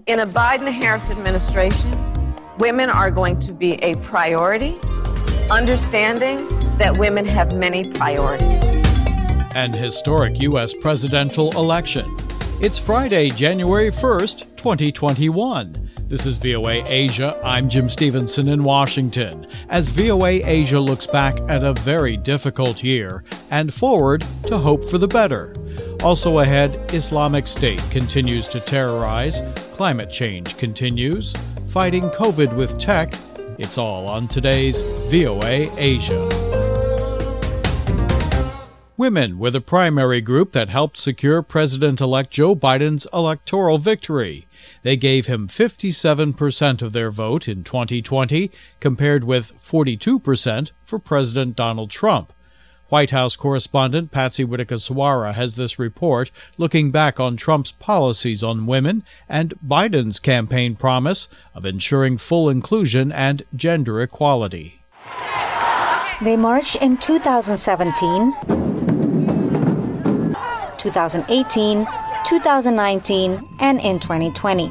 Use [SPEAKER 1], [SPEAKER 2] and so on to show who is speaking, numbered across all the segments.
[SPEAKER 1] In a Biden-Harris administration, women are going to be a priority, understanding that women have many priorities.
[SPEAKER 2] An historic U.S. presidential election. It's Friday, January 1st, 2021. This is VOA Asia. I'm Jim Stevenson in Washington, as VOA Asia looks back at a very difficult year and forward to hope for the better. Also ahead, Islamic State continues to terrorize, climate change continues, fighting COVID with tech. It's all on today's VOA Asia. Women were the primary group that helped secure President-elect Joe Biden's electoral victory. They gave him 57% of their vote in 2020, compared with 42% for President Donald Trump. White House correspondent Patsy Widakuswara has this report looking back on Trump's policies on women and Biden's campaign promise of ensuring full inclusion and gender equality.
[SPEAKER 3] They marched in 2017, 2018, 2019, and in 2020.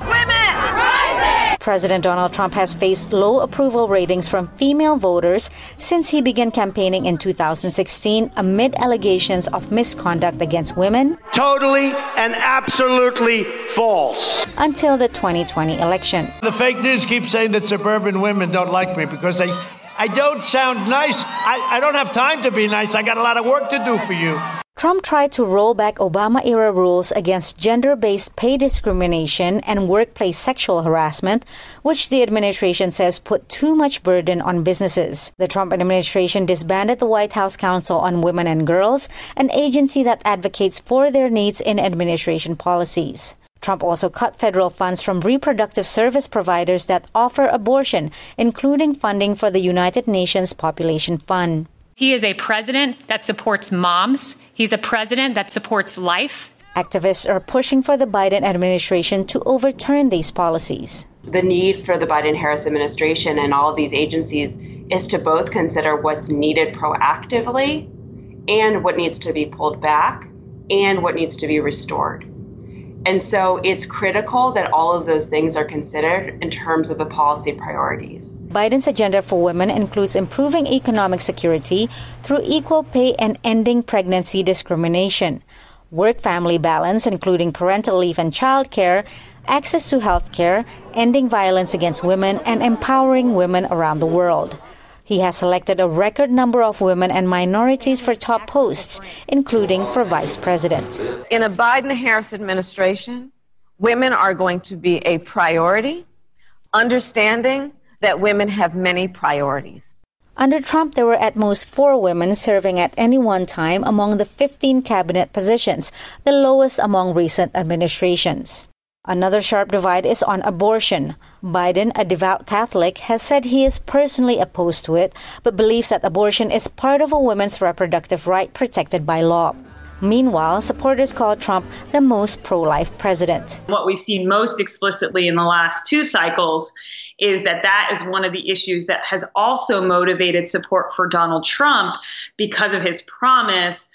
[SPEAKER 3] President Donald Trump has faced low approval ratings from female voters since he began campaigning in 2016 amid allegations of misconduct against women.
[SPEAKER 4] Totally and absolutely false.
[SPEAKER 3] Until the 2020 election.
[SPEAKER 4] The fake news keeps saying that suburban women don't like me because I don't sound nice. I don't have time to be nice. I got a lot of work to do for you.
[SPEAKER 3] Trump tried to roll back Obama-era rules against gender-based pay discrimination and workplace sexual harassment, which the administration says put too much burden on businesses. The Trump administration disbanded the White House Council on Women and Girls, an agency that advocates for their needs in administration policies. Trump also cut federal funds from reproductive service providers that offer abortion, including funding for the United Nations Population Fund.
[SPEAKER 5] He is a president that supports moms. He's a president that supports life.
[SPEAKER 3] Activists are pushing for the Biden administration to overturn these policies.
[SPEAKER 6] The need for the Biden-Harris administration and all of these agencies is to both consider what's needed proactively and what needs to be pulled back and what needs to be restored. And so it's critical that all of those things are considered in terms of the policy priorities.
[SPEAKER 3] Biden's agenda for women includes improving economic security through equal pay and ending pregnancy discrimination, work-family balance, including parental leave and child care, access to health care, ending violence against women, and empowering women around the world. He has selected a record number of women and minorities for top posts, including for vice president.
[SPEAKER 1] In a Biden-Harris administration, women are going to be a priority, understanding that women have many priorities.
[SPEAKER 3] Under Trump, there were at most 4 women serving at any one time among the 15 cabinet positions, the lowest among recent administrations. Another sharp divide is on abortion. Biden, a devout Catholic, has said he is personally opposed to it, but believes that abortion is part of a woman's reproductive right protected by law. Meanwhile, supporters call Trump the most pro-life president.
[SPEAKER 7] What we've seen most explicitly in the last 2 cycles is that is one of the issues that has also motivated support for Donald Trump because of his promise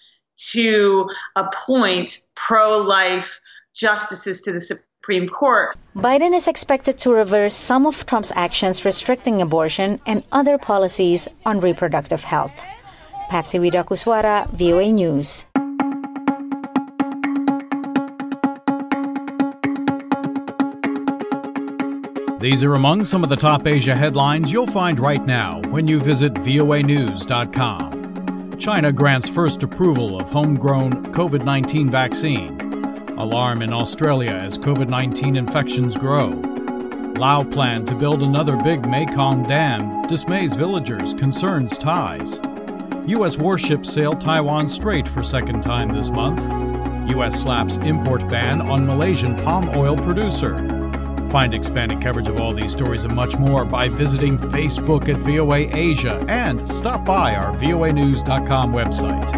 [SPEAKER 7] to appoint pro-life justices to the Supreme Court.
[SPEAKER 3] Biden is expected to reverse some of Trump's actions restricting abortion and other policies on reproductive health. Patsy Widakuswara, VOA News.
[SPEAKER 2] These are among some of the top Asia headlines you'll find right now when you visit voanews.com. China grants first approval of homegrown COVID-19 vaccine. Alarm in Australia as COVID-19 infections grow. Laos plan to build another big Mekong dam, dismays villagers, concerns ties. U.S. warships sail Taiwan Strait for second time this month. U.S. slaps import ban on Malaysian palm oil producer. Find expanded coverage of all these stories and much more by visiting Facebook at VOA Asia and stop by our voanews.com website.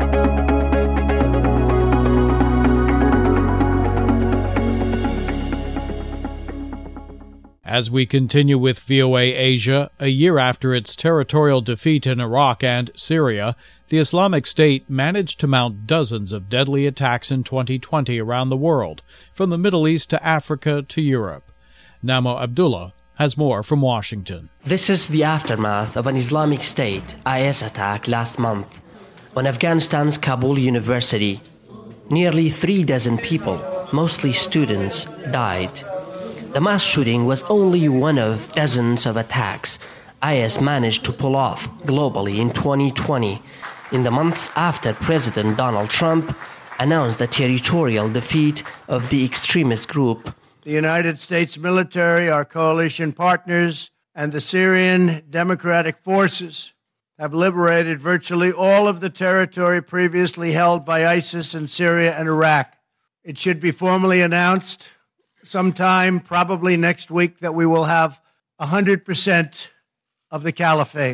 [SPEAKER 2] As we continue with VOA Asia, a year after its territorial defeat in Iraq and Syria, the Islamic State managed to mount dozens of deadly attacks in 2020 around the world, from the Middle East to Africa to Europe. Namo Abdullah has more from Washington.
[SPEAKER 8] This is the aftermath of an Islamic State IS attack last month on Afghanistan's Kabul University. Nearly 36 people, mostly students, died. The mass shooting was only one of dozens of attacks IS managed to pull off globally in 2020, in the months after President Donald Trump announced the territorial defeat of the extremist group.
[SPEAKER 4] The United States military, our coalition partners, and the Syrian Democratic Forces have liberated virtually all of the territory previously held by ISIS in Syria and Iraq. It should be formally announced sometime, probably next week, that we will have 100% of the caliphate.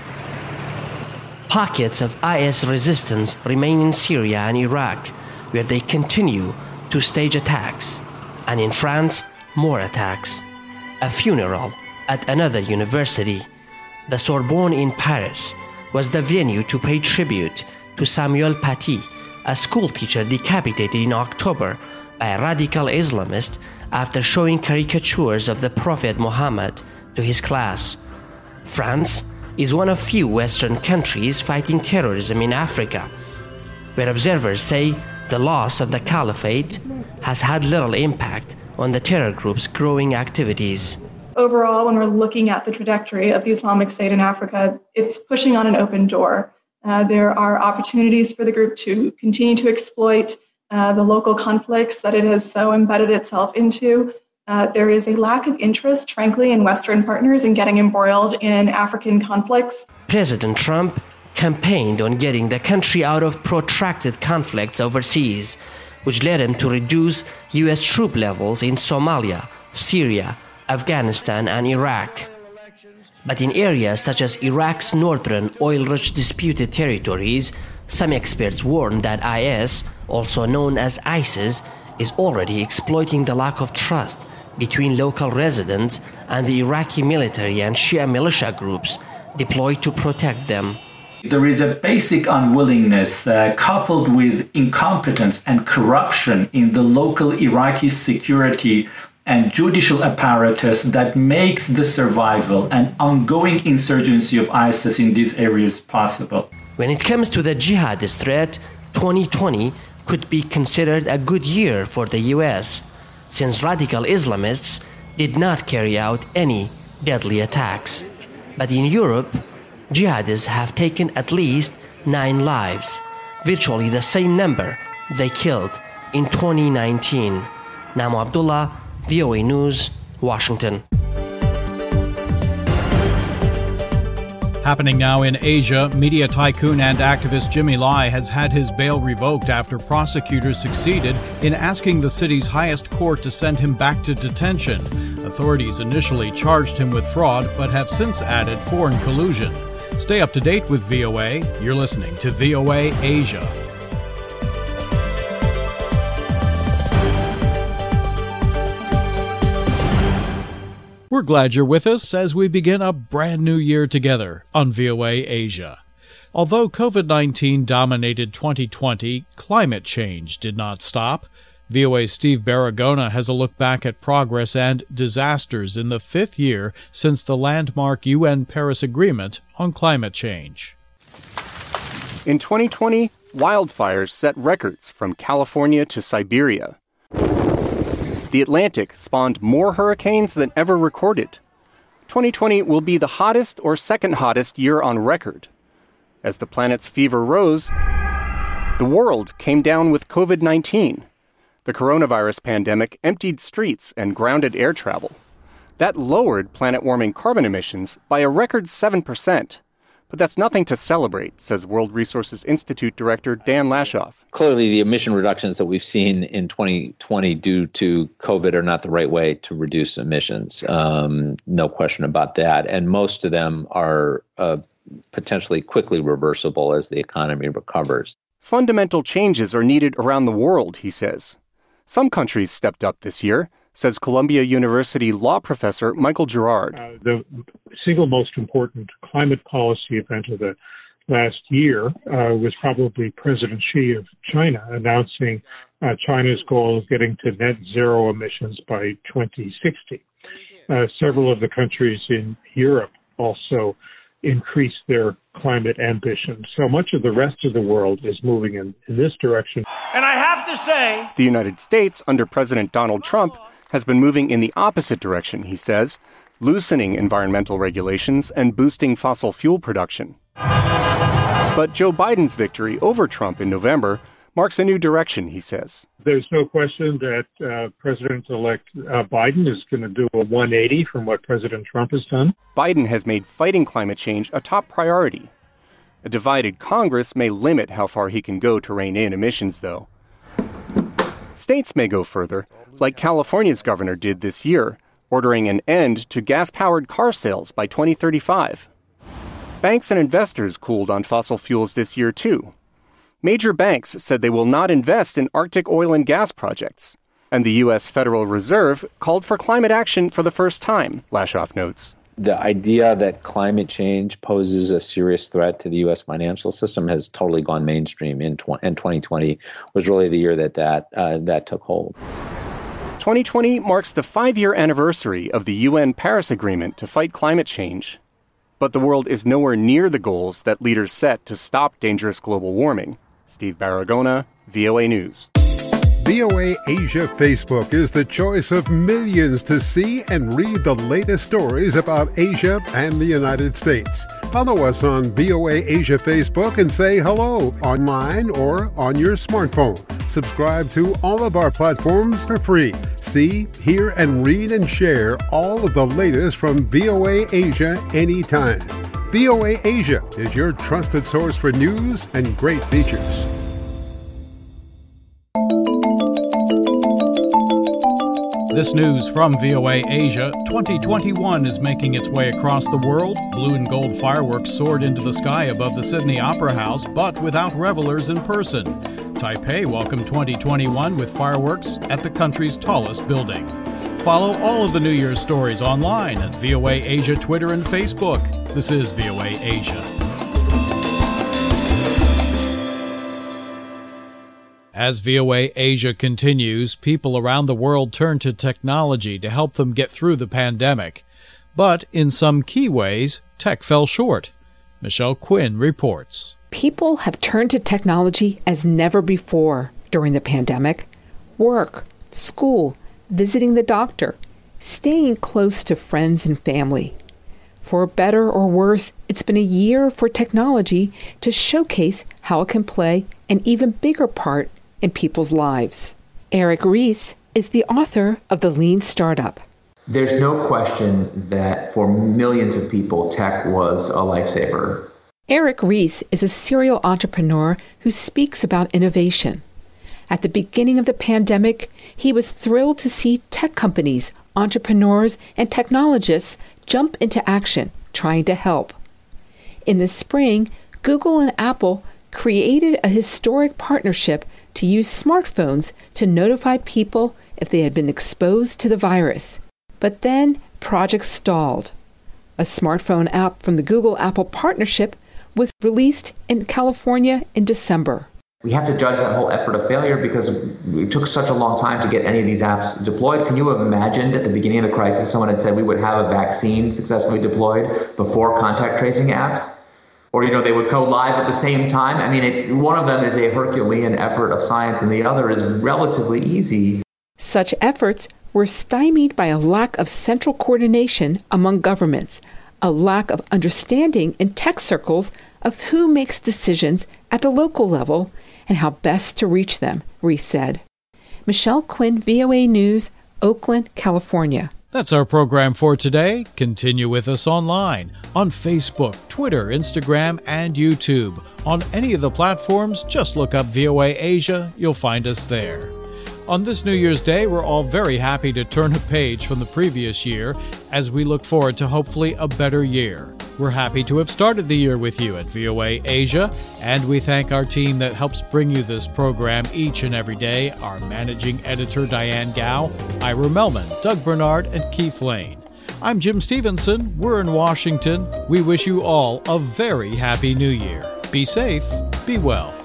[SPEAKER 8] Pockets of IS resistance remain in Syria and Iraq, where they continue to stage attacks. And in France, more attacks. A funeral at another university, the Sorbonne in Paris, was the venue to pay tribute to Samuel Paty, a schoolteacher decapitated in October by a radical Islamist after showing caricatures of the Prophet Muhammad to his class. France is one of few Western countries fighting terrorism in Africa, where observers say the loss of the caliphate has had little impact on the terror group's growing activities.
[SPEAKER 9] Overall, when we're looking at the trajectory of the Islamic State in Africa, it's pushing on an open door. There are opportunities for the group to continue to exploit the local conflicts that it has so embedded itself into. There is a lack of interest, frankly, in Western partners in getting embroiled in African conflicts.
[SPEAKER 8] President Trump campaigned on getting the country out of protracted conflicts overseas, which led him to reduce U.S. troop levels in Somalia, Syria, Afghanistan, and Iraq. But in areas such as Iraq's northern oil-rich disputed territories, some experts warn that IS, also known as ISIS, is already exploiting the lack of trust between local residents and the Iraqi military and Shia militia groups deployed to protect them.
[SPEAKER 10] There is a basic unwillingness coupled with incompetence and corruption in the local Iraqi security and judicial apparatus that makes the survival and ongoing insurgency of ISIS in these areas possible.
[SPEAKER 8] When it comes to the jihadist threat, 2020 could be considered a good year for the US, since radical Islamists did not carry out any deadly attacks. But in Europe, jihadists have taken at least 9 lives, virtually the same number they killed in 2019. Namo Abdullah, VOA News, Washington.
[SPEAKER 2] Happening now in Asia, media tycoon and activist Jimmy Lai has had his bail revoked after prosecutors succeeded in asking the city's highest court to send him back to detention. Authorities initially charged him with fraud, but have since added foreign collusion. Stay up to date with VOA. You're listening to VOA Asia. We're glad you're with us as we begin a brand new year together on VOA Asia. Although COVID-19 dominated 2020, climate change did not stop. VOA's Steve Baragona has a look back at progress and disasters in the 5th year since the landmark UN Paris Agreement on climate change.
[SPEAKER 11] In 2020, wildfires set records from California to Siberia. The Atlantic spawned more hurricanes than ever recorded. 2020 will be the hottest or second hottest year on record. As the planet's fever rose, the world came down with COVID-19. The coronavirus pandemic emptied streets and grounded air travel. That lowered planet-warming carbon emissions by a record 7%. But that's nothing to celebrate, says World Resources Institute Director Dan Lashoff.
[SPEAKER 12] Clearly, the emission reductions that we've seen in 2020 due to COVID are not the right way to reduce emissions. No question about that. And most of them are potentially quickly reversible as the economy recovers.
[SPEAKER 11] Fundamental changes are needed around the world, he says. Some countries stepped up this year, says Columbia University law professor Michael Girard.
[SPEAKER 13] The single most important climate policy event of the last year was probably President Xi of China announcing China's goal of getting to net zero emissions by 2060. Several of the countries in Europe also increased their climate ambition. So much of the rest of the world is moving in this direction.
[SPEAKER 14] And I have to say,
[SPEAKER 11] the United States, under President Donald Trump, has been moving in the opposite direction, he says, loosening environmental regulations and boosting fossil fuel production. But Joe Biden's victory over Trump in November marks a new direction, he says.
[SPEAKER 13] There's no question that President-elect Biden is going to do a 180 from what President Trump has done.
[SPEAKER 11] Biden has made fighting climate change a top priority. A divided Congress may limit how far he can go to rein in emissions, though. States may go further, like California's governor did this year, ordering an end to gas-powered car sales by 2035. Banks and investors cooled on fossil fuels this year, too. Major banks said they will not invest in Arctic oil and gas projects. And the U.S. Federal Reserve called for climate action for the first time, Lashoff notes.
[SPEAKER 12] The idea that climate change poses a serious threat to the U.S. financial system has totally gone mainstream, and 2020 was really the year that took hold.
[SPEAKER 11] 2020 marks the 5-year anniversary of the UN Paris Agreement to fight climate change. But the world is nowhere near the goals that leaders set to stop dangerous global warming. Steve Baragona, VOA News.
[SPEAKER 15] VOA Asia Facebook is the choice of millions to see and read the latest stories about Asia and the United States. Follow us on VOA Asia Facebook and say hello online or on your smartphone. Subscribe to all of our platforms for free. See, hear, and read and share all of the latest from VOA Asia anytime. VOA Asia is your trusted source for news and great features.
[SPEAKER 2] This news from VOA Asia. 2021 is making its way across the world. Blue and gold fireworks soared into the sky above the Sydney Opera House, but without revelers in person. Taipei welcomed 2021 with fireworks at the country's tallest building. Follow all of the New Year's stories online at VOA Asia Twitter and Facebook. This is VOA Asia. As VOA Asia continues, people around the world turn to technology to help them get through the pandemic. But in some key ways, tech fell short. Michelle Quinn reports.
[SPEAKER 16] People have turned to technology as never before during the pandemic. Work, school, visiting the doctor, staying close to friends and family. For better or worse, it's been a year for technology to showcase how it can play an even bigger part in people's lives. Eric Ries is the author of The Lean Startup.
[SPEAKER 17] There's no question that for millions of people, tech was a lifesaver.
[SPEAKER 16] Eric Ries is a serial entrepreneur who speaks about innovation. At the beginning of the pandemic, he was thrilled to see tech companies, entrepreneurs, and technologists jump into action, trying to help. In the spring, Google and Apple created a historic partnership to use smartphones to notify people if they had been exposed to the virus. But then projects stalled. A smartphone app from the Google-Apple partnership was released in California in December.
[SPEAKER 17] We have to judge that whole effort a failure because it took such a long time to get any of these apps deployed. Can you have imagined at the beginning of the crisis someone had said we would have a vaccine successfully deployed before contact tracing apps? Or, they would go live at the same time. I mean, one of them is a Herculean effort of science and the other is relatively easy.
[SPEAKER 16] Such efforts were stymied by a lack of central coordination among governments, a lack of understanding in tech circles of who makes decisions at the local level and how best to reach them, Reese said. Michelle Quinn, VOA News, Oakland, California.
[SPEAKER 2] That's our program for today. Continue with us online, on Facebook, Twitter, Instagram, and YouTube. On any of the platforms, just look up VOA Asia. You'll find us there. On this New Year's Day, we're all very happy to turn a page from the previous year as we look forward to hopefully a better year. We're happy to have started the year with you at VOA Asia, and we thank our team that helps bring you this program each and every day, our managing editor Diane Gao, Ira Melman, Doug Bernard, and Keith Lane. I'm Jim Stevenson. We're in Washington. We wish you all a very happy New Year. Be safe, be well.